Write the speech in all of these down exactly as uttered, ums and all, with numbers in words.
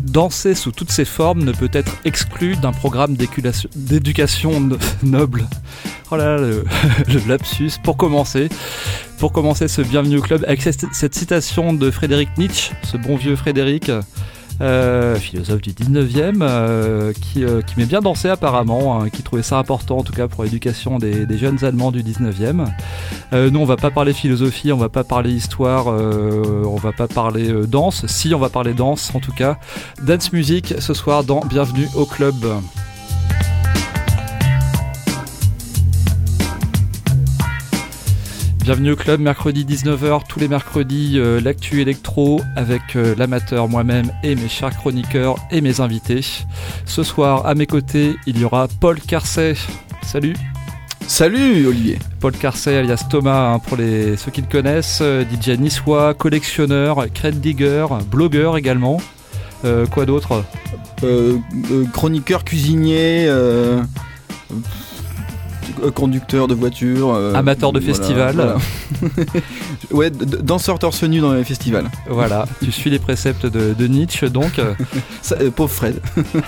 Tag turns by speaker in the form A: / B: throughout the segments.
A: danser sous toutes ses formes ne peut être exclu d'un programme d'éducation no- noble. Oh là là, le, le lapsus. Pour commencer, pour commencer ce Bienvenue au Club avec cette, cette citation de Frédéric Nietzsche, ce bon vieux Frédéric, euh, philosophe du dix-neuvième, euh, qui, euh, qui m'est bien dansé apparemment, hein, qui trouvait ça important en tout cas pour l'éducation des, des jeunes Allemands du dix-neuvième. Euh, nous on va pas parler philosophie, on va pas parler histoire, euh, on va pas parler euh, danse, si on va parler danse en tout cas. Dance music ce soir dans Bienvenue au Club. Bienvenue au Club, mercredi dix-neuf heures, tous les mercredis, euh, l'actu électro avec euh, l'amateur moi-même et mes chers chroniqueurs et mes invités. Ce soir, à mes côtés, il y aura Paul Carcet. Salut.
B: Salut Olivier.
A: Paul Carcet alias Thomas, hein, pour les, ceux qui le connaissent, euh, D J niçois, collectionneur, crête digger, blogueur également. Euh, quoi d'autre
B: euh, euh, Chroniqueur, cuisinier... Euh... conducteur de voiture, euh,
A: amateur de
B: voilà,
A: festival,
B: voilà. Ouais, d- danseur torse nu dans les festivals.
A: Voilà, tu suis les préceptes de, de Nietzsche donc.
B: Ça, euh, pauvre Fred.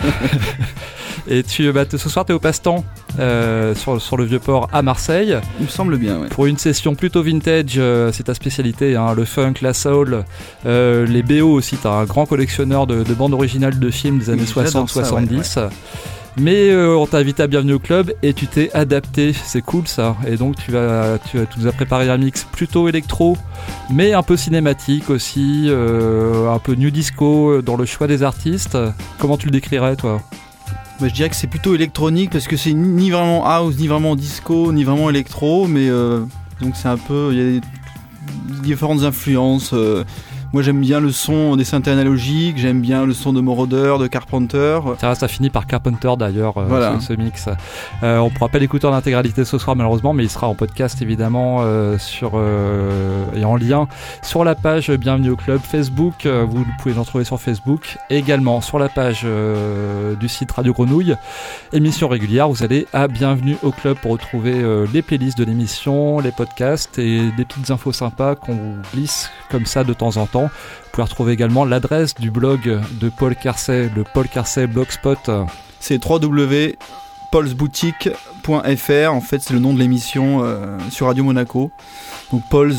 A: Et tu, bah, ce soir t'es au passe-temps euh, sur, sur le Vieux-Port à Marseille.
B: Il me semble bien, ouais.
A: Pour une session plutôt vintage, euh, c'est ta spécialité, hein, le funk, la soul, euh, les B O aussi. T'as un grand collectionneur de, de bandes originales de films des années soixante soixante-dix. Ouais, ouais. Mais euh, on t'a invité à Bienvenue au Club et tu t'es adapté, c'est cool ça. Et donc tu vas, tu, tu nous as préparé un mix plutôt électro, mais un peu cinématique aussi, euh, un peu new disco dans le choix des artistes. Comment tu le décrirais toi ?
B: Bah, je dirais que c'est plutôt électronique parce que c'est ni vraiment house, ni vraiment disco, ni vraiment électro, mais euh, donc c'est un peu, il y a des différentes influences. Euh, Moi j'aime bien le son des synthés analogiques, j'aime bien le son de Moroder, de Carpenter.
A: Ça, ça finit par Carpenter d'ailleurs, euh,
B: voilà.
A: ce, ce mix. Euh, on ne pourra pas l'écouter en intégralité ce soir malheureusement, mais il sera en podcast évidemment euh, sur, euh, et en lien sur la page Bienvenue au Club Facebook. Euh, vous pouvez nous retrouver sur Facebook, et également sur la page euh, du site Radio Grenouille. Émission régulière, vous allez à Bienvenue au Club pour retrouver euh, les playlists de l'émission, les podcasts et des petites infos sympas qu'on vous glisse comme ça de temps en temps. Vous pouvez retrouver également l'adresse du blog de Paul Carcet, le Paul Carcet Blogspot.
B: C'est w w w point pauls boutique point f r. En fait, c'est le nom de l'émission euh, sur Radio Monaco. Donc pauls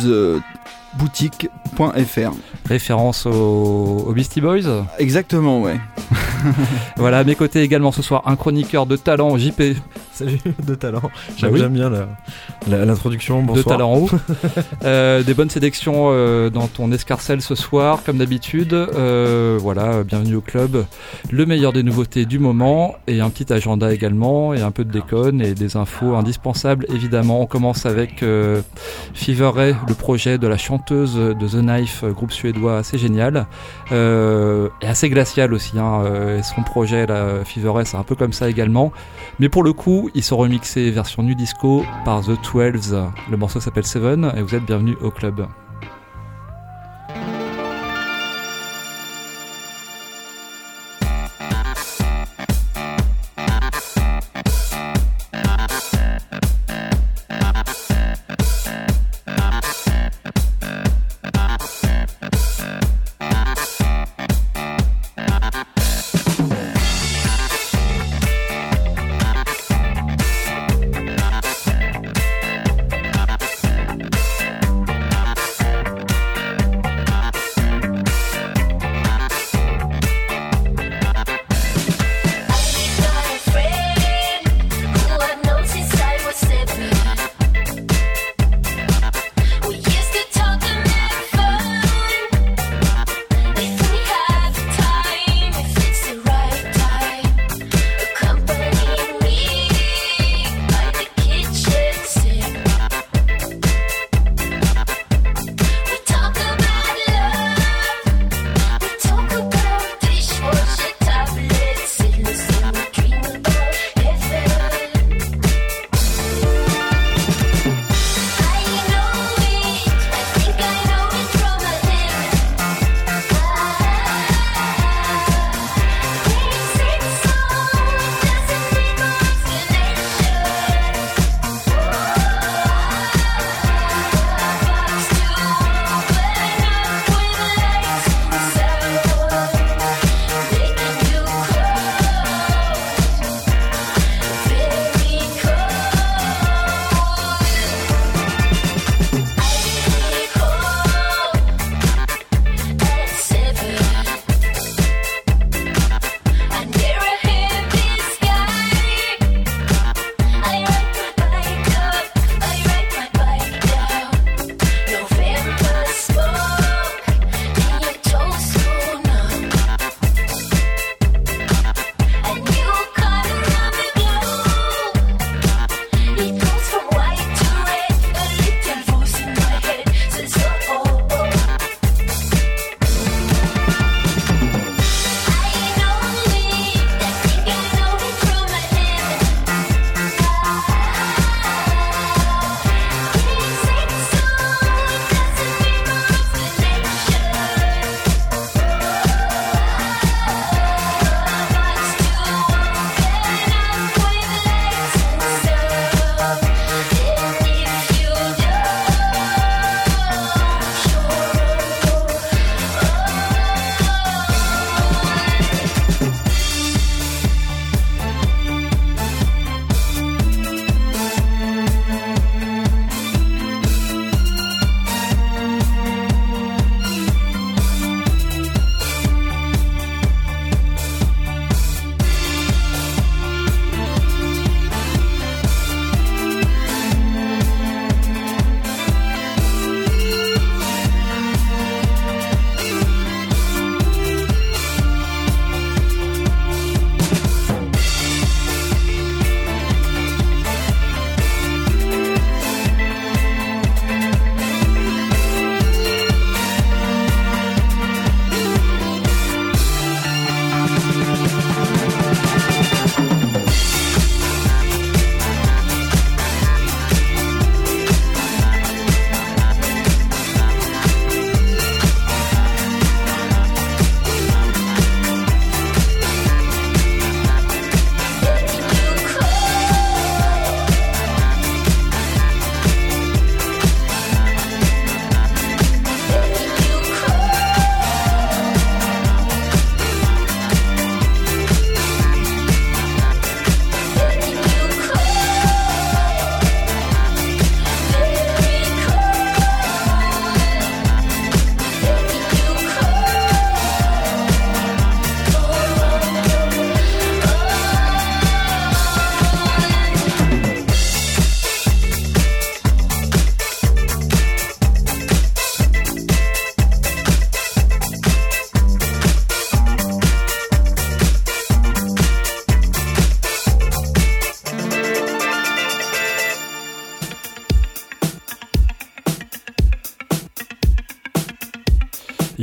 B: boutique point f r.
A: Référence aux, aux Beastie Boys.
B: Exactement, ouais.
A: Voilà, à mes côtés également ce soir, un chroniqueur de talent, J P.
C: Salut, de talent. J'aime,
A: bah oui.
C: j'aime bien la, la, l'introduction. Bonsoir.
A: De talent haut. euh, des bonnes sélections euh, dans ton escarcelle ce soir, comme d'habitude. Euh, voilà, bienvenue au club. Le meilleur des nouveautés du moment et un petit agenda également et un peu de déconne et des infos indispensables évidemment. On commence avec euh, Fever Ray, le projet de la chanteuse de The Knife, groupe suédois assez génial euh, et assez glacial aussi. Hein, euh, et son projet, là, Fever Ray, c'est un peu comme ça également. Mais pour le coup, ils sont remixés version nu disco par The Twelves. Le morceau s'appelle Seven et vous êtes bienvenus au club.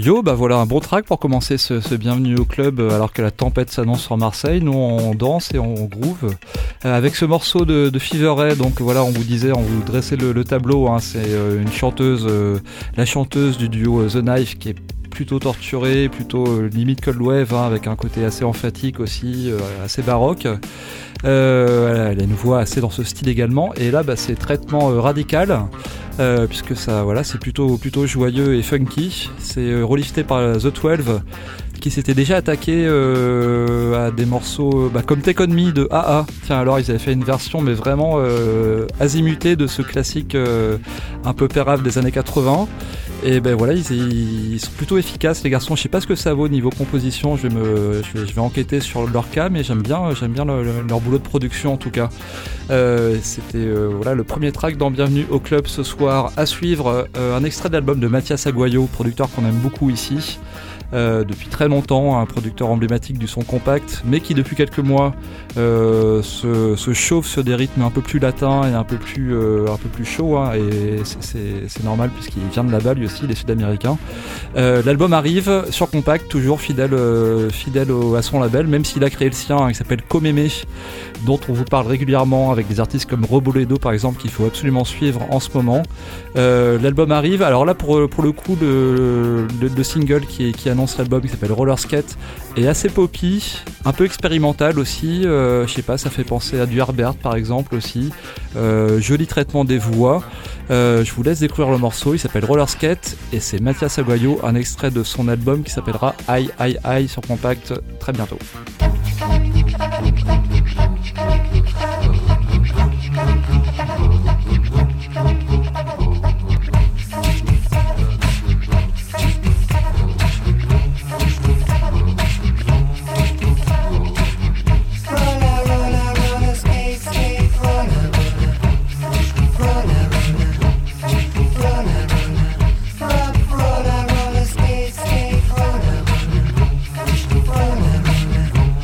A: Joe, bah voilà un bon track pour commencer ce, ce bienvenue au club alors que la tempête s'annonce sur Marseille. Nous on danse et on groove euh, avec ce morceau de, de Fever Ray. Donc voilà, on vous disait, on vous dressait le, le tableau. Hein, c'est euh, une chanteuse, euh, la chanteuse du duo The Knife qui est plutôt torturée, plutôt euh, limite cold wave, hein, avec un côté assez emphatique aussi, euh, assez baroque. Euh, elle a une voix assez dans ce style également. Et là, bah, c'est traitement euh, radical. Euh, puisque ça, voilà, c'est plutôt, plutôt joyeux et funky. C'est euh, relifté par The twelve qui s'était déjà attaqué euh, à des morceaux bah, comme Take On Me de A A. Tiens, alors ils avaient fait une version mais vraiment euh, azimutée de ce classique euh, un peu pérave des années quatre-vingts. Et ben voilà, ils, ils sont plutôt efficaces les garçons. Je sais pas ce que ça vaut niveau composition. Je vais me, je vais, je vais enquêter sur leur cas, mais j'aime bien, j'aime bien le, le, leur boulot de production en tout cas. Euh, c'était euh, voilà le premier track dans Bienvenue au club ce soir. À suivre, euh, un extrait de l'album de Mathias Aguayo, producteur qu'on aime beaucoup ici. Euh, depuis très longtemps, un producteur emblématique du son compact, mais qui depuis quelques mois euh, se, se chauffe sur des rythmes un peu plus latins et un peu plus, euh, un peu plus chauds, hein, et c'est, c'est, c'est normal puisqu'il vient de là-bas lui aussi, il est sud-américain. Euh, l'album arrive sur compact, toujours fidèle, euh, fidèle au, à son label, même s'il a créé le sien, hein, qui s'appelle Comeme, dont on vous parle régulièrement avec des artistes comme Roboledo par exemple, qu'il faut absolument suivre en ce moment. Euh, l'album arrive, alors là pour, pour le coup le, le, le single qui, est, qui annonce l'album qui s'appelle Roller Skate est assez poppy, un peu expérimental aussi, euh, je sais pas, ça fait penser à du Herbert par exemple aussi, euh, joli traitement des voix. Euh, je vous laisse découvrir le morceau, il s'appelle Roller Skate et c'est Mathias Aguayo, un extrait de son album qui s'appellera Aïe Aïe Aïe sur compact très bientôt.
D: Roller, roller, skate, skate, roller, roller, roller, roller,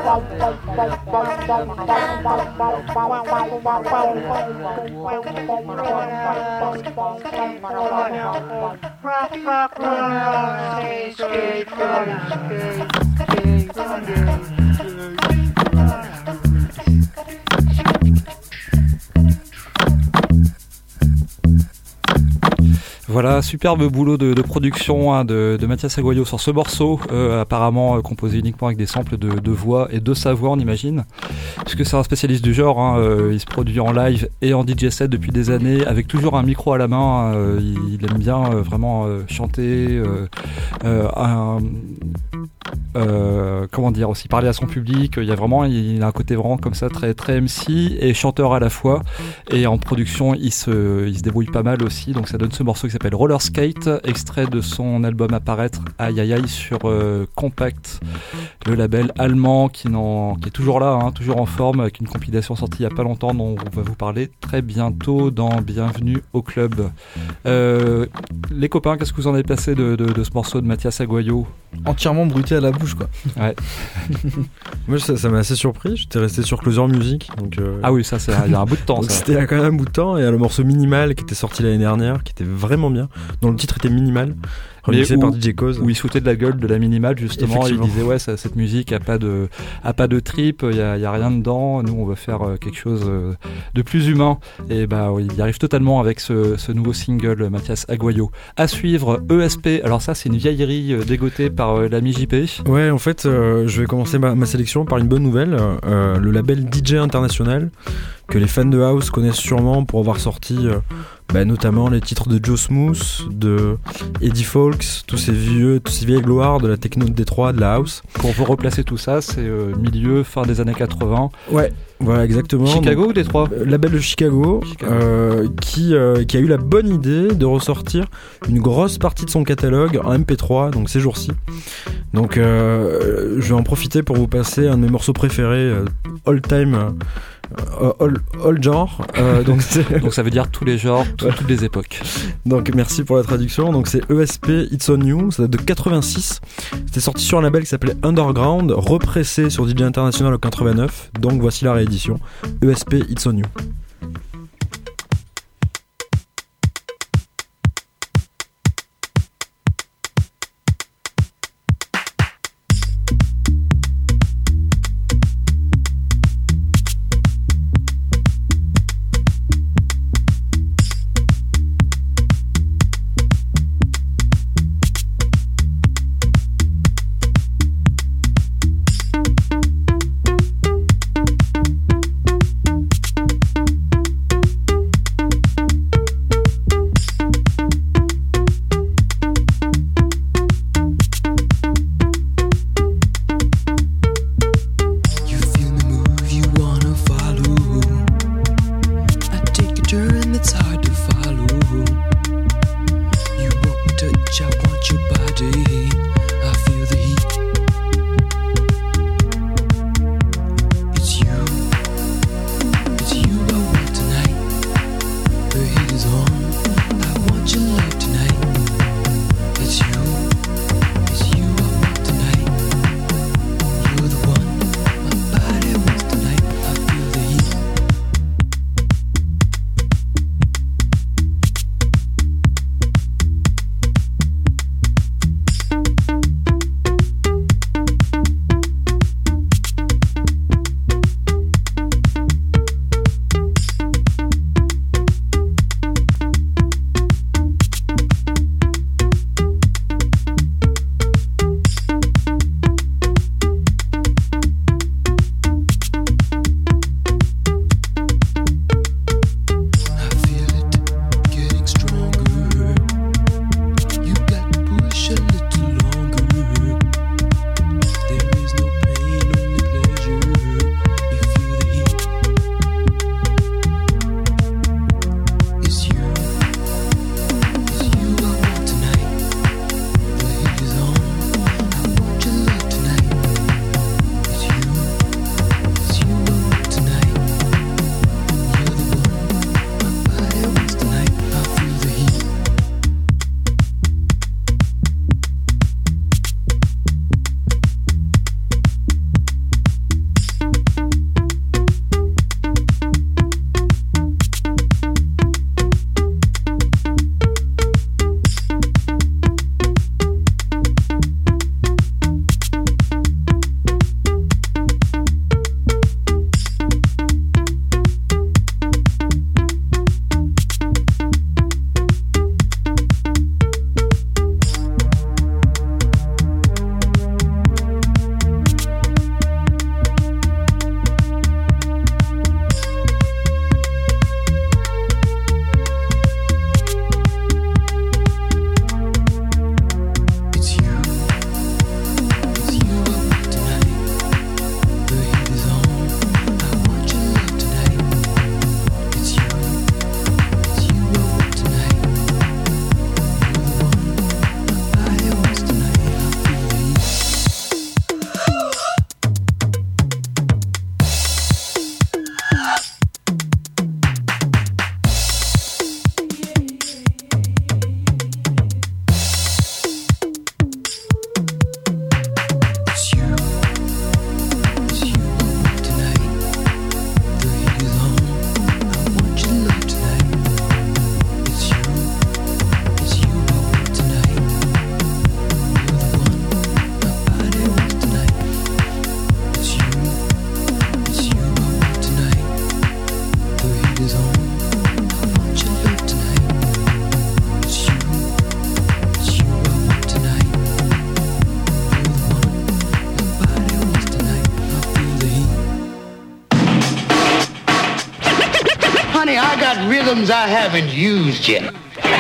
A: Voilà, superbe boulot de, de production hein, de, de Mathias Aguayo sur ce morceau, euh, apparemment euh, composé uniquement avec des samples de, de voix et de sa voix, on imagine, puisque c'est un spécialiste du genre. Hein, euh, il se produit en live et en D J set depuis des années, avec toujours un micro à la main. Euh, il, il aime bien euh, vraiment euh, chanter, euh, euh, un, euh, comment dire aussi parler à son public. Il y a vraiment, il a un côté vraiment comme ça très très M C et chanteur à la fois. Et en production, il se, il se débrouille pas mal aussi. Donc ça donne ce morceau qui s'appelle Roller Skate, extrait de son album à paraître Aïe Aïe Aïe sur euh, Compact, le label allemand qui, n'en, qui est toujours là, hein, toujours en forme, avec une compilation sortie il y a pas longtemps dont on va vous parler très bientôt dans Bienvenue au Club. Euh, les copains, qu'est-ce que vous en avez passé de, de, de ce morceau de Mathias Aguayo ?
B: Entièrement bruté à la bouche, quoi.
A: Ouais.
C: Moi, ça, ça m'a assez surpris. J'étais resté sur Closer Music. Donc, euh...
A: Ah oui, ça, c'est il y a un bout de temps.
C: donc
A: Ça.
C: C'était il y a quand même un bout de temps. Et le morceau Minimal qui était sorti l'année dernière, qui était vraiment bien, dont le titre était Minimal, remixé
A: où,
C: par D J Cause.
A: Où il se foutait de la gueule de la Minimal, justement. Il disait, ouais, ça, cette musique a pas de, a pas de trip, il y a, y a rien dedans. Nous, on va faire euh, quelque chose euh, de plus humain. Et bah, oui, il y arrive totalement avec ce, ce nouveau single, Mathias Aguayo. À suivre, E S P. Alors ça, c'est une vieillerie euh, dégotée par euh, l'ami J P.
C: Ouais, en fait, euh, je vais commencer ma, ma sélection par une bonne nouvelle. Euh, le label D J International, que les fans de House connaissent sûrement pour avoir sorti euh, bah, notamment les titres de Joe Smooth, de Eddie Fawkes, tous ces vieux, tous ces vieilles gloires de la techno de Détroit, de la House.
A: Pour vous replacer tout ça, c'est euh, milieu, fin des années quatre-vingts.
C: Ouais, voilà, exactement.
A: Chicago
C: donc,
A: ou Détroit ?
C: euh, Label de Chicago,
A: Chicago.
C: Euh, qui, euh, qui a eu la bonne idée de ressortir une grosse partie de son catalogue en M P trois, donc ces jours-ci. Donc euh, je vais en profiter pour vous passer un de mes morceaux préférés, euh, all time, euh, all, all genre. Euh, donc, c'est...
A: donc ça veut dire tous les genres, tout,
C: Ouais.
A: toutes les époques.
C: donc merci pour la traduction. Donc c'est E S P It's On You, ça date de quatre-vingt-six. C'était sorti sur un label qui s'appelait Underground, repressé sur D J International en quatre-vingt-neuf. Donc voici la réédition. E S P It's On You.
D: rhythms I haven't used yet.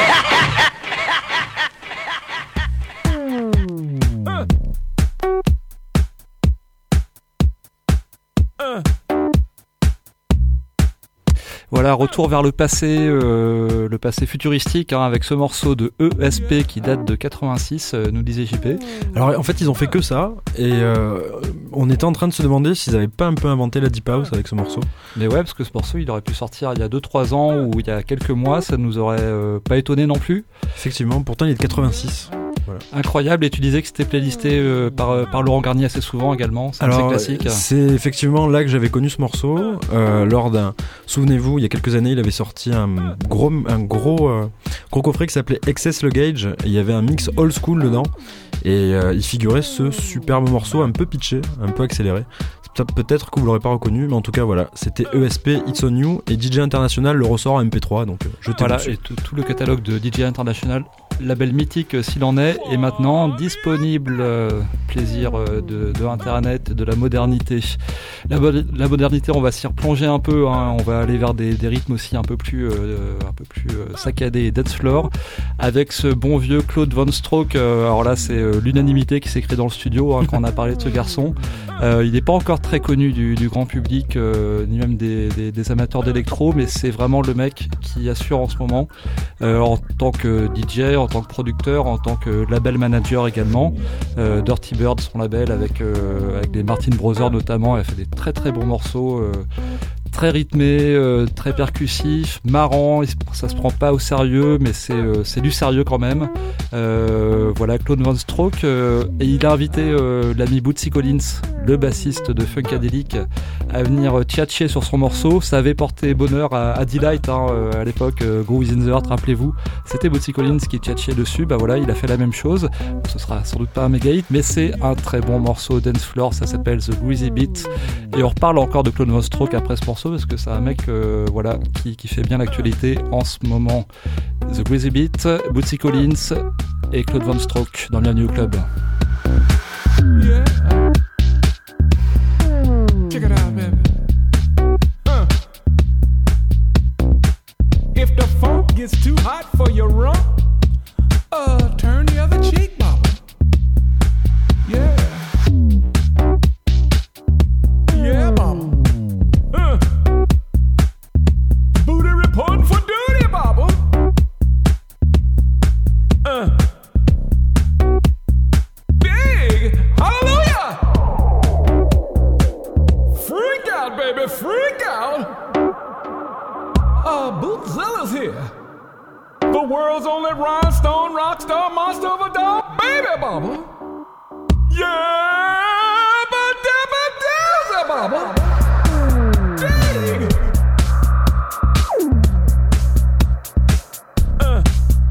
A: Voilà, retour vers le passé, euh, le passé futuristique, hein, avec ce morceau de E S P qui date de quatre-vingt-six, euh, nous disait J P.
C: Alors en fait ils ont fait que ça, et euh, on était en train de se demander s'ils avaient pas un peu inventé la Deep House avec ce morceau.
A: Mais ouais, parce que ce morceau il aurait pu sortir il y a deux trois ans ou il y a quelques mois, ça nous aurait euh, pas étonné non plus.
C: Effectivement, pourtant il est de quatre-vingt-six.
A: Voilà. Incroyable, et tu disais que c'était playlisté euh, par, par Laurent Garnier assez souvent également, c'est
C: Alors,
A: un classique.
C: C'est effectivement là que j'avais connu ce morceau, euh, lors d'un... Souvenez-vous, il y a quelques années, il avait sorti un gros, un gros, euh, gros coffret qui s'appelait Excess Luggage, et il y avait un mix old school dedans, et euh, il figurait ce superbe morceau un peu pitché, un peu accéléré. Peut-être que vous l'aurez pas reconnu, mais en tout cas voilà, c'était E S P It's On You, et D J International le ressort en M P trois, donc euh, jetez-vous
A: voilà,
C: dessus.
A: et tout, tout le catalogue de D J International, label mythique euh, s'il en est, est maintenant disponible. Euh, plaisir euh, de, de internet, de la modernité. La, bo- la modernité, on va s'y replonger un peu, hein, on va aller vers des, des rythmes aussi un peu plus, euh, un peu plus euh, saccadés et dance floor, avec ce bon vieux Claude Von Stroke. Euh, alors là, c'est euh, l'unanimité qui s'est créée dans le studio hein, quand on a parlé de ce garçon. Euh, il n'est pas encore très connu du, du grand public, euh, ni même des, des, des amateurs d'électro, mais c'est vraiment le mec qui assure en ce moment, euh, en tant que D J, en tant que producteur, en tant que label manager également. Euh, Dirty Bird, son label, avec, euh, avec les Martin Brothers notamment, elle fait des très très bons morceaux, euh, très rythmés, euh, très percussifs, marrants, ça se prend pas au sérieux, mais c'est, euh, c'est du sérieux quand même. Euh, voilà, Claude Von Stroke, euh, et il a invité euh, l'ami Bootsy Collins, le bassiste de Funkadelic, à venir tchatcher sur son morceau. Ça avait porté bonheur à, à Delight hein, à l'époque, euh, Go Within the Heart, rappelez-vous, c'était Bootsy Collins qui tchatchait dessus. Bah voilà, il a fait la même chose. Ce sera sans doute pas un méga hit, mais c'est un très bon morceau dance floor, ça s'appelle The Greasy Beat, et on reparle encore de Claude Von Stroke après ce morceau parce que c'est un mec euh, voilà, qui, qui fait bien l'actualité en ce moment. The Greasy Beat, Bootsy Collins et Claude Von Stroke dans le Bienvenue au Club.
E: Yeah. Check it out, baby. Uh. If the funk gets too hot for your rump, uh, turn the other cheek, mama. Yeah. Yeah, mama. Uh. Booty reporting for duty, baba. Uh. Big hallelujah. Freak out, baby, freak out. Uh, Bootzilla's here. The world's only rhinestone rock star monster of a dog, baby baba. Yeah, but dabba dabba baba. Dig. Uh.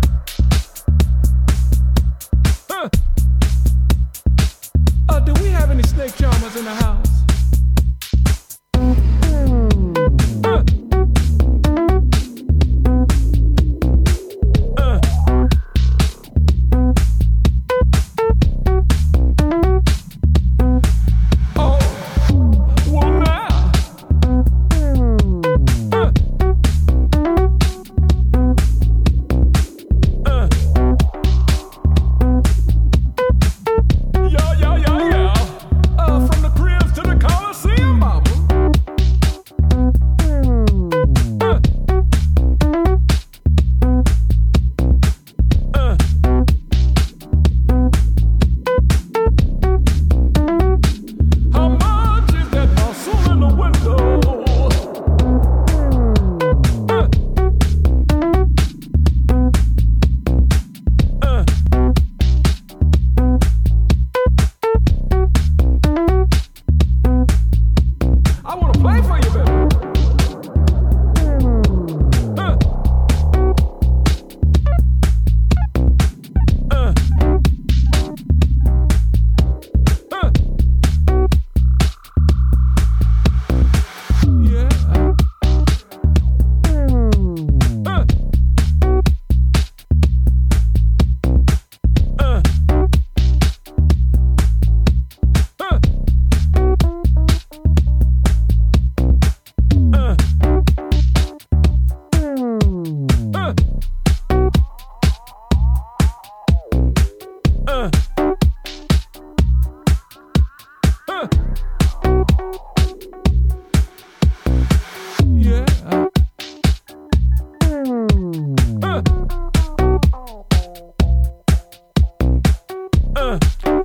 E: Uh. Uh, do we have any snake charmers in the house? Uh. Uh. Oh, well,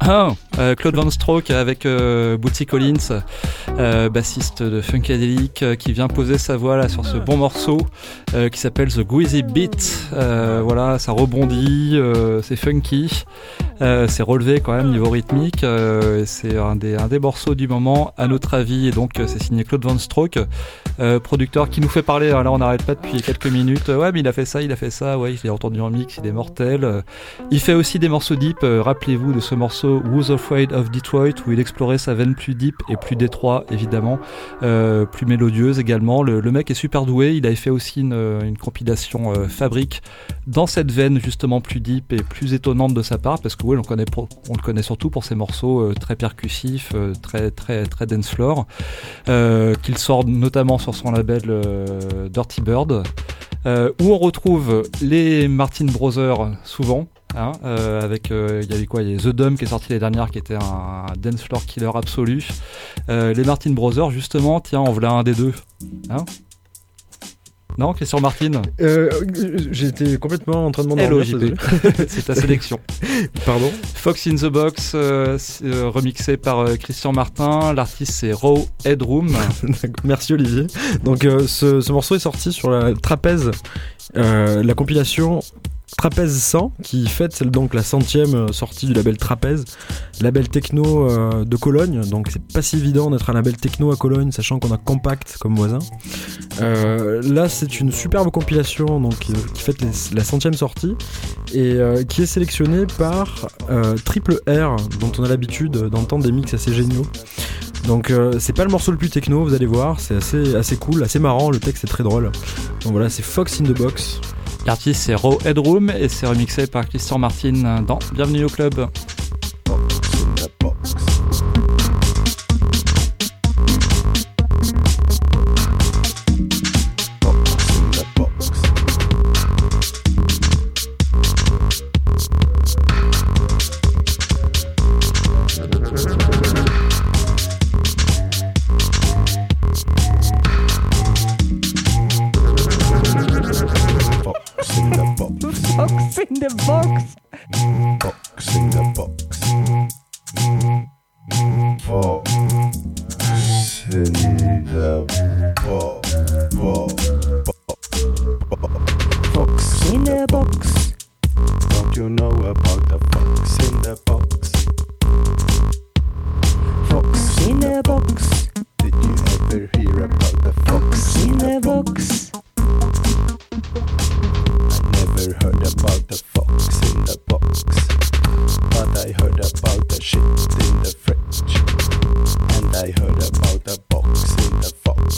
A: Ah, euh, Claude Van Stroke avec euh, Bootsy Collins, euh, bassiste de Funkadelic, euh, qui vient poser sa voix là sur ce bon morceau euh, qui s'appelle The Greasy Beat. Euh, voilà, ça rebondit, euh, c'est funky, euh, c'est relevé quand même niveau rythmique. Euh, et c'est un des un des morceaux du moment à notre avis. Et donc euh, c'est signé Claude Van Stroke, euh, producteur qui nous fait parler. Là, on n'arrête pas depuis quelques minutes. Ouais, mais il a fait ça, il a fait ça. Ouais, je l'ai entendu en mix, il est mortel. Euh, il fait aussi des morceaux deep. Euh, rappelez-vous de ce morceau Who's Afraid of Detroit, où il explorait sa veine plus deep et plus détroit évidemment, euh, plus mélodieuse également. Le, le mec est super doué. Il avait fait aussi une, une compilation euh, Fabrique dans cette veine justement plus deep et plus étonnante de sa part, parce que ouais, on, connaît pour, on le connaît surtout pour ses morceaux euh, très percussifs, euh, très très très dance floor, euh, qu'il sort notamment sur son label euh, Dirty Bird, euh, où on retrouve les Martin Brothers souvent. Hein, euh, avec il euh, y avait quoi, il y a The Dome qui est sorti l'année dernière, qui était un, un dance floor killer absolu. Euh, les Martin Brothers justement, tiens, en voilà un des deux. Hein, non, Christian Martin.
C: Euh, j'étais complètement en train de m'endormir.
A: Hello J P. C'est ta sélection.
C: Pardon.
A: Fox in the Box, euh, euh, remixé par euh, Christian Martin. L'artiste c'est Raw Headroom.
C: Merci Olivier. Donc euh, ce, ce morceau est sorti sur la Trapèze, euh, la compilation Trapèze cent, qui fête c'est donc la centième sortie du label Trapèze, label techno euh, de Cologne. Donc c'est pas si évident d'être un label techno à Cologne, sachant qu'on a Compact comme voisin. Euh, là c'est une superbe compilation donc qui, qui fête les, la centième sortie et euh, qui est sélectionnée par euh, Triple R, dont on a l'habitude d'entendre des mix assez géniaux. Donc euh, c'est pas le morceau le plus techno, vous allez voir, c'est assez, assez cool, assez marrant, le texte est très drôle. Donc voilà, c'est Fox in the Box.
A: L'artiste c'est Raw Headroom et c'est remixé par Christian Martin dans Bienvenue au Club.
F: Fox in the box.
G: Fox in the box. Fox in the box.
F: Fox in the box.
G: Don't you know about the fox in the box?
F: Fox in the box.
G: Did you ever hear about the fox
F: In the box.
G: Never heard about the fox in the box, but I heard about the shit in the fridge, and I heard about the box in the fox.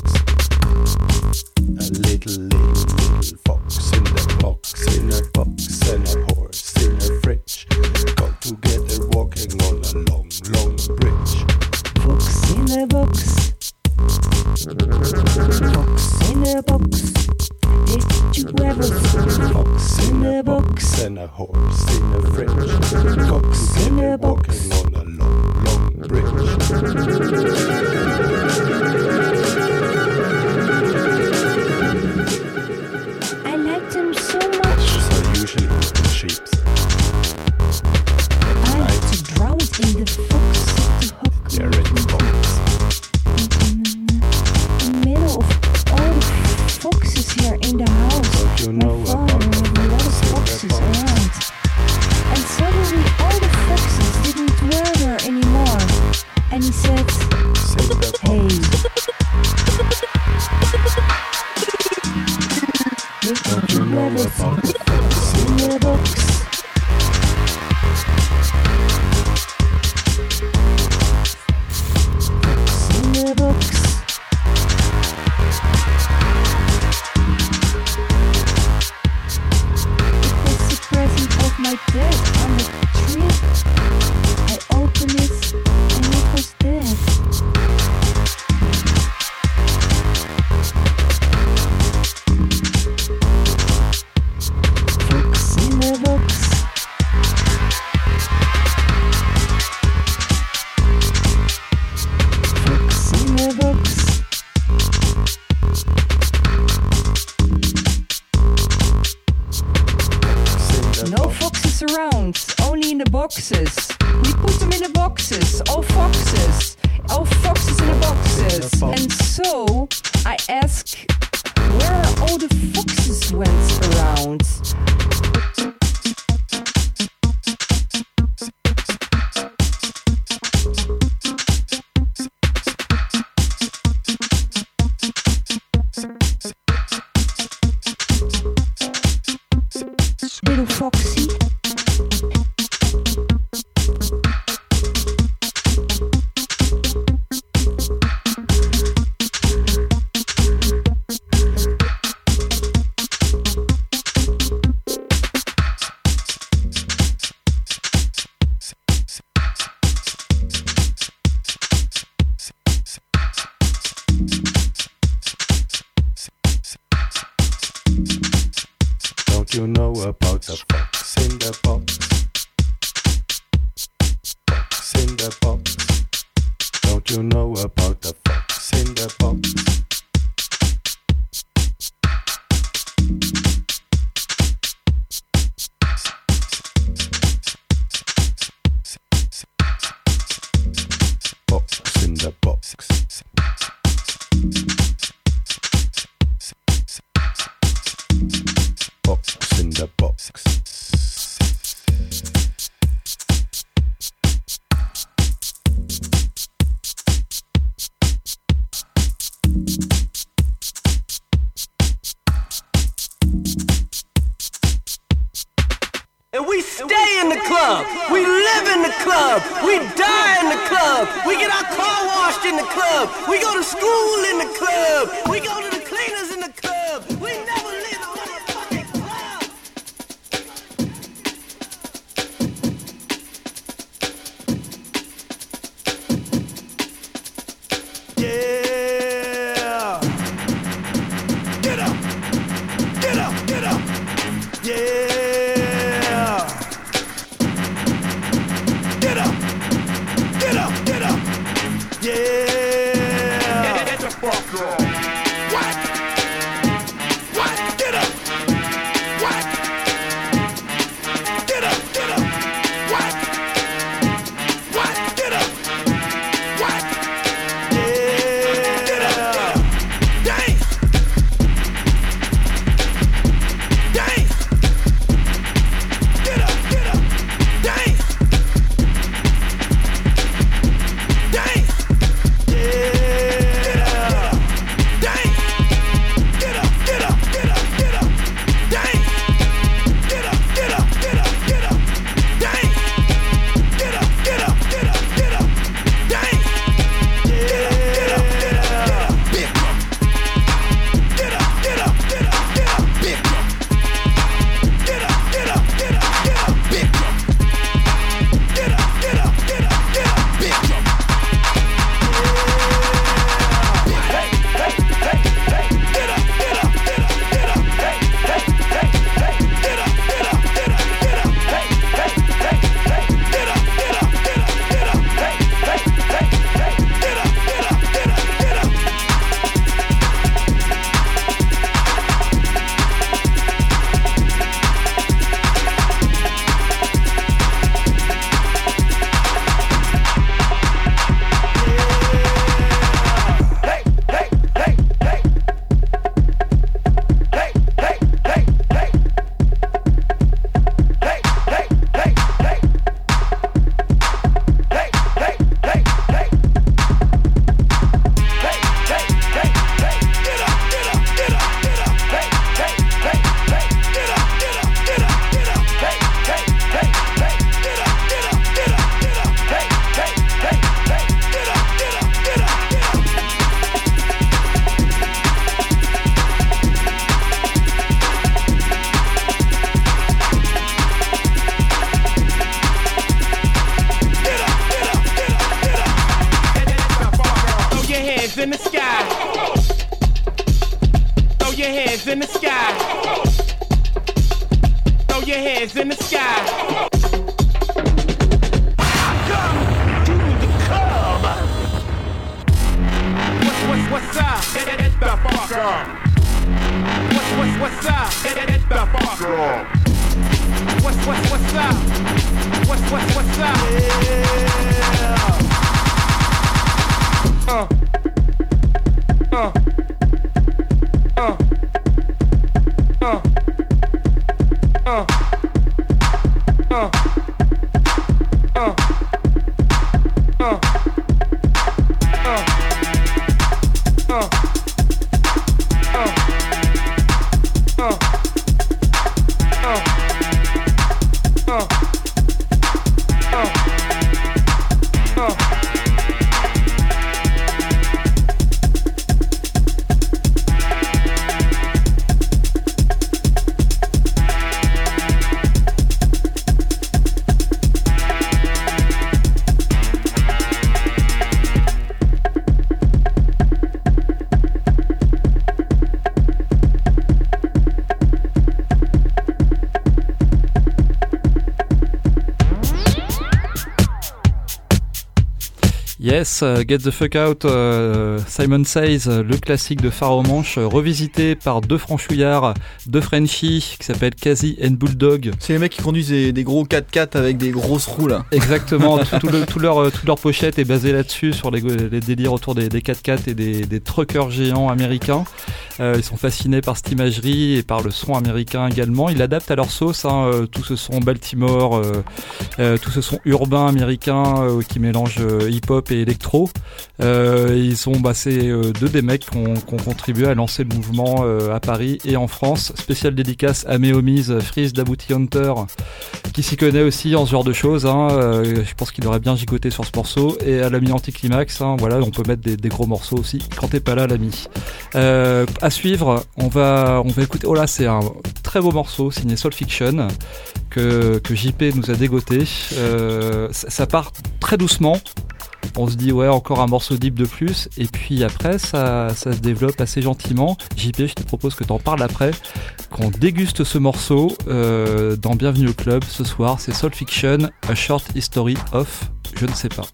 G: A little, little, little fox in the box, in a box, and a horse in a fridge, got together walking on a long, long bridge.
F: Fox in the box. Fox in the box. Did you ever see
G: Fox
F: in the box?
G: and a horse in a fridge, got together walking on a long, long bridge.
F: I like them so much.
G: So usually the sheep.
F: I like to drown in the fox of the hook.
G: They're in the box.
F: In the middle of all the foxes here in the house.
G: Don't you know
F: My father
G: about
F: had
G: the
F: a lot of
G: fox in
F: foxes
G: the box?
F: around. And suddenly all the foxes didn't dwell there anymore. And he said,
G: In the
F: hey,
G: Don't you know about the
F: fox in the box. Fox in the box. It was the present of my dad on the tree. I opened it and it was dead. Fox in the box. Fox in the box. No foxes around, only
H: in the boxes. We put them in the boxes. All foxes. All foxes in the boxes. And so I ask, where all the foxes went around? Little foxy.
G: You know about the fox in the box. Fox in the box. Don't you know about the fox in the box? Fox in the box. Box in the box.
I: And we stay in the club. We live in the club. We die in the club. We get our car washed in the club. We go to school in the club. We go to the cleaners in the club. We never leave the motherfucking club. Yeah. Get up. Get up. Get up. Yeah. Yeah. Get the fuck up. What? What? Get up. What? Get up. Get up. What? What? Get up. What? Yeah. Get up. Get up. Dang. Dang. Get up. Get up. Dang. Dang.
E: in the sky. Throw your hands in the sky. Throw your hands in the sky. Welcome to the club. What's, what's, what's up? Get the fuck up. What's, what's, what's up? Get the fuck up. What's, what's what's up? What's what's what's up? Yeah. Uh. Uh. Uh. Uh. Uh. Uh. Uh. Uh.
A: Yes, uh, Get the Fuck Out, uh, Simon Says, le classique de Phare aux Manches, euh, revisité par deux franchouillards, deux Frenchies, qui s'appellent Kazi and Bulldog.
B: C'est les mecs qui conduisent des, des gros quatre-quatre avec des grosses roues là.
A: Exactement, tout, tout, le, tout, leur, tout leur pochette est basée là-dessus, sur les, les délires autour des, des quatre-quatre et des, des truckers géants américains. Euh, ils sont fascinés par cette imagerie et par le son américain également. Ils l'adaptent à leur sauce, hein, euh, tout ce son Baltimore, euh, euh, tout ce son urbain américain euh, qui mélange euh, hip-hop et électro. Euh, ils sont, bah, c'est euh, deux des mecs qui ont, qui ont contribué à lancer le mouvement euh, à Paris et en France. Spéciale dédicace à mes homies Freeze d'Abouti Hunter, qui s'y connaît aussi en ce genre de choses. Hein. Euh, je pense qu'il aurait bien gigoté sur ce morceau. Et à l'ami Anticlimax, hein, voilà, on peut mettre des, des gros morceaux aussi quand t'es pas là, l'ami. Euh, à suivre, on va, on va écouter. Oh là, c'est un très beau morceau signé Soul Fiction que que J P nous a dégoté. Euh, ça, ça part très doucement. On se dit ouais, encore un morceau deep de plus, et puis après ça, ça se développe assez gentiment. J P, je te propose que t'en parles après, qu'on déguste ce morceau euh, dans Bienvenue au Club. Ce soir, c'est Soul Fiction, A Short History of, je ne sais pas.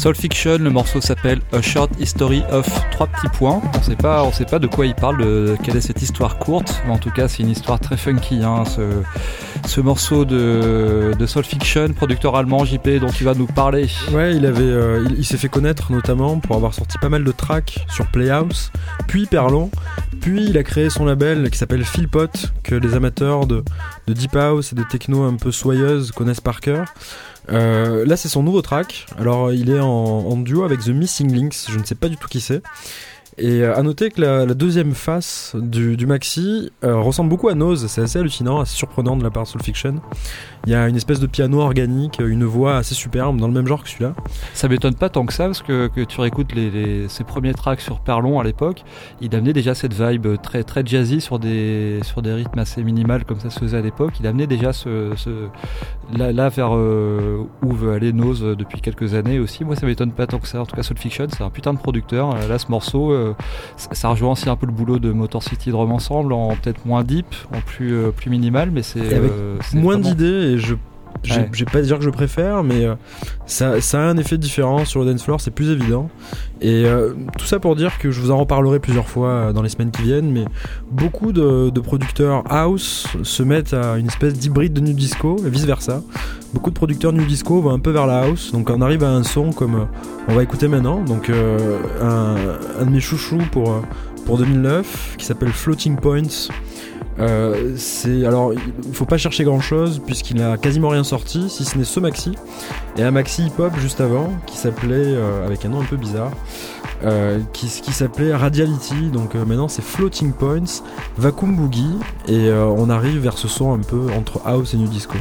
A: Soul Fiction, le morceau s'appelle A Short History of trois petits points. On sait pas, on sait pas de quoi il parle, de quelle est cette histoire courte, mais en tout cas c'est une histoire très funky. Hein, ce, ce morceau de, de Soul Fiction, producteur allemand J P, dont tu vas nous parler.
C: Ouais, il avait, euh, il, il s'est fait connaître notamment pour avoir sorti pas mal de tracks sur Playhouse, puis Perlon, puis il a créé son label qui s'appelle Philpot, que les amateurs de, de deep house et de techno un peu soyeuse connaissent par cœur. Euh, là c'est son nouveau track, alors il est en, en duo avec The Missing Links, je ne sais pas du tout qui c'est. Et à noter que la, la deuxième face du, du maxi euh, ressemble beaucoup à Nose, c'est assez hallucinant, assez surprenant de la part de Soul Fiction. Il y a une espèce de piano organique, une voix assez superbe, dans le même genre que celui-là.
A: Ça m'étonne pas tant que ça, parce que, que tu réécoutes les, les, ses premiers tracks sur Perlon à l'époque, il amenait déjà cette vibe très, très jazzy sur des, sur des rythmes assez minimales comme ça se faisait à l'époque. Il amenait déjà ce, ce, là, là vers euh, où veut aller Nose depuis quelques années aussi. Moi ça m'étonne pas tant que ça, en tout cas Soul Fiction c'est un putain de producteur. Là ce morceau, euh, ça, ça rejoint aussi un peu le boulot de Motor City Drum Ensemble, en peut-être moins deep, en plus, euh, plus minimal, mais c'est, euh, c'est
C: moins
A: vraiment...
C: d'idées. Et je j'ai, ouais. j'ai pas à dire que je préfère, mais euh, ça, ça a un effet différent sur le dance floor, c'est plus évident. Et euh, tout ça pour dire que je vous en reparlerai plusieurs fois dans les semaines qui viennent, mais beaucoup de, de producteurs house se mettent à une espèce d'hybride de new disco et vice versa. Beaucoup de producteurs new disco vont un peu vers la house, donc on arrive à un son comme euh, on va écouter maintenant. Donc euh, un, un de mes chouchous pour, pour deux mille neuf qui s'appelle Floating Points. Euh, c'est alors il faut pas chercher grand chose puisqu'il a quasiment rien sorti si ce n'est ce maxi et un maxi hip hop juste avant qui s'appelait euh, avec un nom un peu bizarre euh, qui, qui s'appelait Radiality. Donc euh, maintenant c'est Floating Points, Vacuum Boogie et euh, on arrive vers ce son un peu entre house et new disco.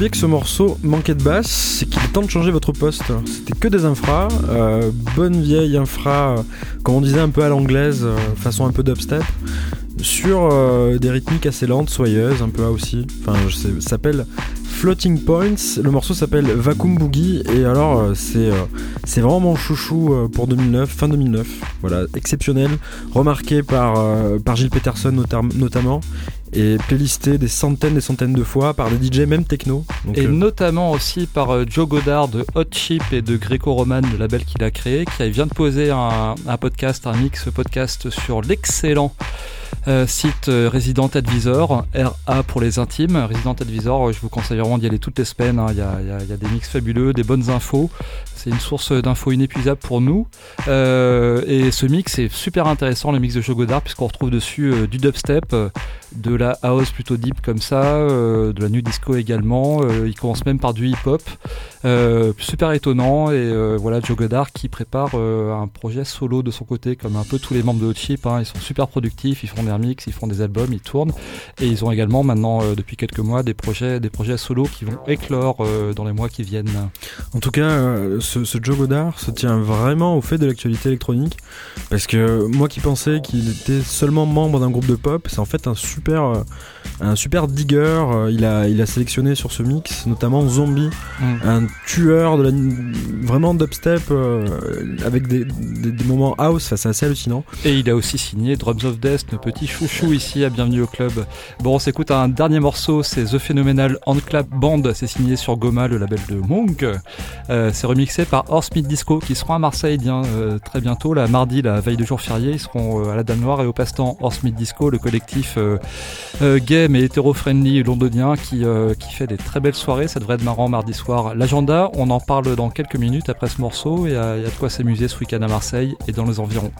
C: trouviez que ce morceau manquait de basse, c'est qu'il est temps de changer votre poste. C'était que des infras, euh, bonne vieille infra, euh, comme on disait un peu à l'anglaise, euh, façon un peu dubstep, sur euh, des rythmiques assez lentes, soyeuses, un peu aussi. Enfin, je sais, ça s'appelle Floating Points. Le morceau s'appelle Vacuum Boogie et alors euh, c'est euh, c'est vraiment mon chouchou euh, pour deux mille neuf, fin deux mille neuf. Voilà, exceptionnel, remarqué par euh, par Gilles Peterson notam- notamment. Et playlisté des centaines et centaines de fois par des D J même techno. Donc,
A: et
C: euh...
A: notamment aussi par euh, Joe Goddard de Hot Chip et de Greco-Roman, le label qu'il a créé, qui vient de poser un, un podcast, un mix podcast sur l'excellent euh, site euh, Resident Advisor, R A pour les intimes. Resident Advisor, euh, je vous conseille vraiment d'y aller toutes les semaines, hein. Il y a, il y a, il y a des mix fabuleux, des bonnes infos. C'est une source d'infos inépuisable pour nous. Euh, et ce mix est super intéressant, le mix de Joe Goddard, puisqu'on retrouve dessus euh, du dubstep, euh, de la house plutôt deep comme ça, euh, de la nu disco également. Euh, il commence même par du hip-hop. Euh, super étonnant. Et euh, voilà, Joe Goddard qui prépare euh, un projet solo de son côté, comme un peu tous les membres de Hot Chip, hein. Ils sont super productifs, ils font des remixes, ils font des albums, ils tournent. Et ils ont également maintenant, euh, depuis quelques mois, des projets, des projets solo qui vont éclore euh, dans les mois qui viennent.
C: En tout cas, euh, ce, ce Joe Goddard se tient vraiment au fait de l'actualité électronique, parce que moi qui pensais qu'il était seulement membre d'un groupe de pop, c'est en fait un super, euh, un super digger. Euh, il a, il a sélectionné sur ce mix notamment Zombie, mmh. un tueur de la, vraiment dubstep euh, avec des, des, des moments house, enfin, c'est assez hallucinant.
A: Et il a aussi signé Drums of Death, nos petits chouchous ici à Bienvenue au Club. Bon, on s'écoute un dernier morceau, c'est The Phenomenal Handclap Band, c'est signé sur Goma, le label de Monk. Euh, c'est remixé par Horsemeat Disco qui seront à Marseille bien, euh, très bientôt, là, mardi, la veille de jour férié. Ils seront euh, à la Dame Noire et au passe-temps Horsemeat Disco, le collectif euh, euh, gay mais hétéro-friendly londonien qui, euh, qui fait des très belles soirées. Ça devrait être marrant mardi soir. L'agenda, on en parle dans quelques minutes après ce morceau. Il y a, il y a de quoi s'amuser ce week-end à Marseille et dans les environs.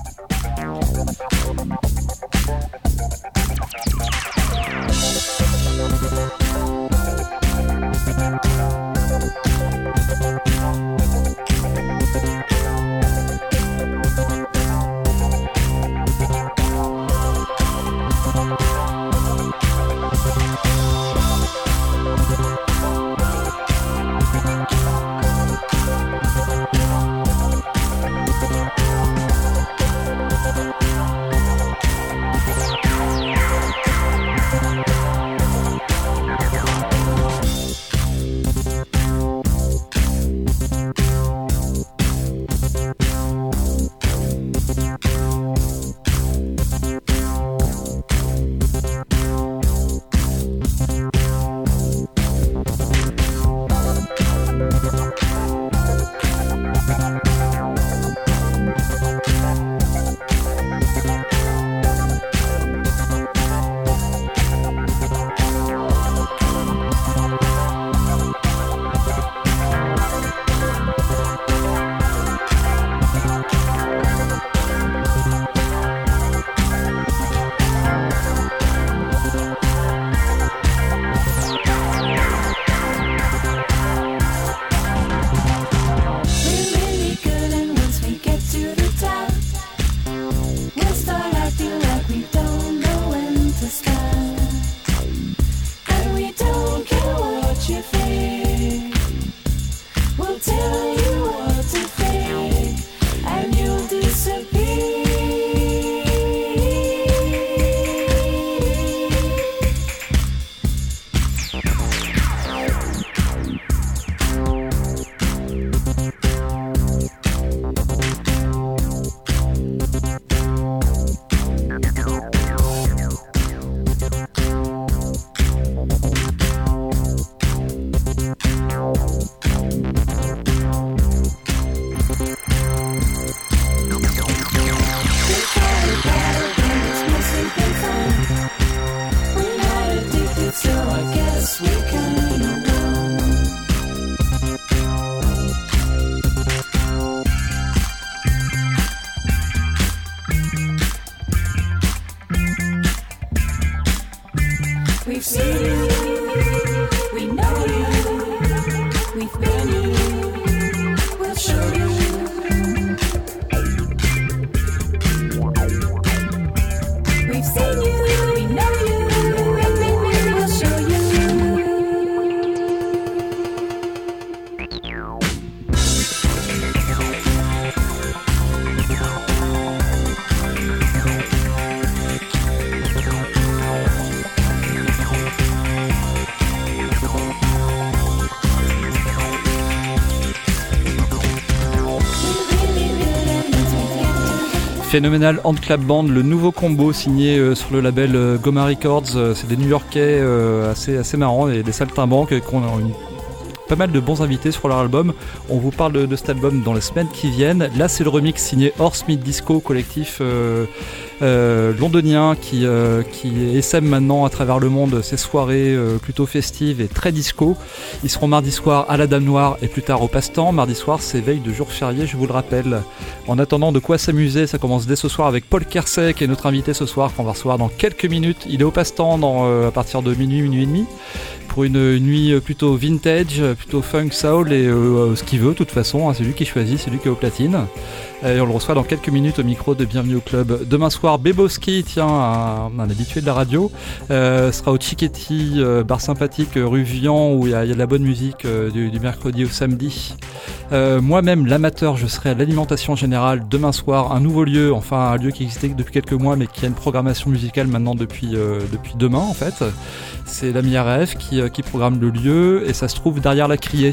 J: We've seen you, we know you, we've been you, we'll show you. We've seen you, we know you, we've been you, we'll show you.
A: Phénoménal Handclap Band, le nouveau combo signé euh, sur le label euh, Goma Records. Euh, c'est des New-Yorkais euh, assez, assez marrants et des saltimbanques qui ont une, pas mal de bons invités sur leur album. On vous parle de, de cet album dans les semaines qui viennent. Là, c'est le remix signé Horsemith Disco, collectif euh, euh, londonien qui, euh, qui essaime maintenant à travers le monde ces soirées euh, plutôt festives et très disco. Ils seront mardi soir à la Dame Noire et plus tard au Passe-Temps. Mardi soir, c'est veille de jour férié, je vous le rappelle. En attendant, de quoi s'amuser, ça commence dès ce soir avec Paul Kersey, qui est notre invité ce soir, qu'on va recevoir dans quelques minutes. Il est au Passe-Temps dans, euh, à partir de minuit, minuit et demi. Pour une, une nuit plutôt vintage, plutôt funk, soul et euh, ce qu'il veut de toute façon, hein, c'est lui qui choisit, c'est lui qui est au platine. Et on le reçoit dans quelques minutes au micro de Bienvenue au Club. Demain soir, Beboski, tiens, un, un habitué de la radio, euh, sera au Chiquetti, euh, bar sympathique euh, rue Vian, où il y, y a de la bonne musique euh, du, du mercredi au samedi. Euh, moi-même, l'amateur, je serai à l'alimentation générale demain soir, un nouveau lieu, enfin un lieu qui existait depuis quelques mois, mais qui a une programmation musicale maintenant depuis, euh, depuis demain en fait. C'est l'ami R F qui, euh, qui programme le lieu, et ça se trouve derrière la Criée,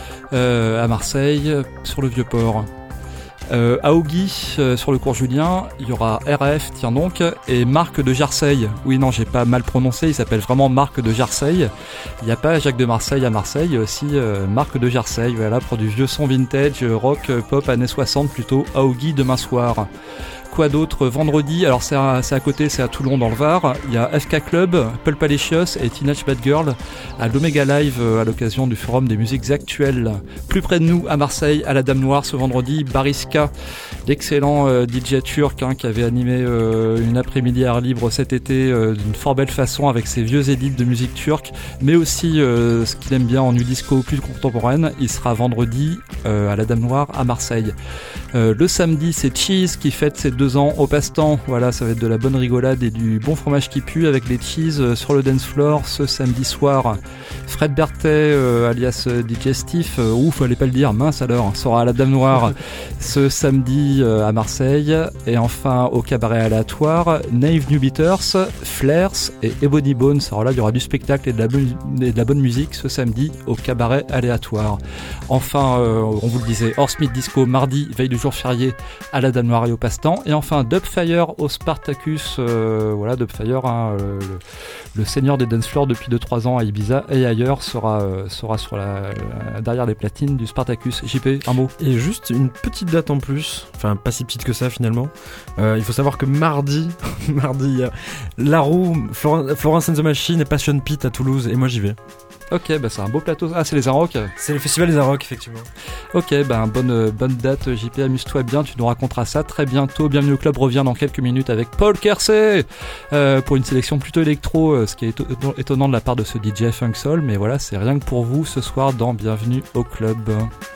A: euh, à Marseille, sur le Vieux-Port. Euh, à Augy, euh, sur le cours Julien, il y aura R F, tiens donc, et Marc de Jarseille. Oui, non, j'ai pas mal prononcé, il s'appelle vraiment Marc de Jarseille. Il n'y a pas Jacques de Marseille à Marseille, il y a aussi euh, Marc de Jarseille, voilà, pour du vieux son vintage, rock, pop, années soixante plutôt, à Augy demain soir. Quoi d'autre vendredi? Alors c'est à, c'est à côté, c'est à Toulon dans le Var. Il y a F K Club, Pulpalicious et Teenage Bad Girl à l'Omega Live euh, à l'occasion du Forum des musiques actuelles. Plus près de nous, à Marseille, à la Dame Noire ce vendredi, Bariska, l'excellent euh, D J turc hein, qui avait animé euh, une après-midi à air libre cet été euh, d'une fort belle façon avec ses vieux édits de musique turque, mais aussi euh, ce qu'il aime bien en nu disco plus contemporaine. Il sera vendredi euh, à la Dame Noire à Marseille. Euh, le samedi, c'est Cheese qui fête ses deux ans au Passe-Temps. Voilà, ça va être de la bonne rigolade et du bon fromage qui pue avec les Cheese sur le dance floor ce samedi soir. Fred Berthet, euh, alias D J Steve, euh, ouf, fallait pas le dire, mince alors, sera à la Dame Noire ce samedi euh, à Marseille. Et enfin au cabaret aléatoire, Naive New Beaters, Flares et Ebony Bones. Alors là, il y aura du spectacle et de la bonne, et de la bonne musique ce samedi au cabaret aléatoire. Enfin, euh, on vous le disait, Horsemith Disco mardi, veille du jour férié à la Dame Noire et au Passe-Temps. Et enfin Dubfire au Spartacus, euh, voilà Dubfire, hein, le, le seigneur des dance floors depuis deux trois ans à Ibiza et ailleurs, sera, euh, sera sur la, la, derrière les platines du Spartacus. J P, un mot.
C: Et juste une petite date en plus, enfin pas si petite que ça finalement. Euh, il faut savoir que mardi, mardi, il y a La Roue, Flor- Florence and the Machine et Passion Pit à Toulouse, et moi j'y vais.
A: Ok, bah c'est un beau plateau. Ah, c'est les Arocs.
C: C'est le festival des Arocs, effectivement.
A: Ok, bah bonne, bonne date, J P, amuse-toi bien, tu nous raconteras ça très bientôt. Bienvenue au Club revient dans quelques minutes avec Paul Kersey euh, pour une sélection plutôt électro, euh, ce qui est éto- étonnant de la part de ce D J Funk Soul, mais voilà, c'est rien que pour vous ce soir dans Bienvenue au Club.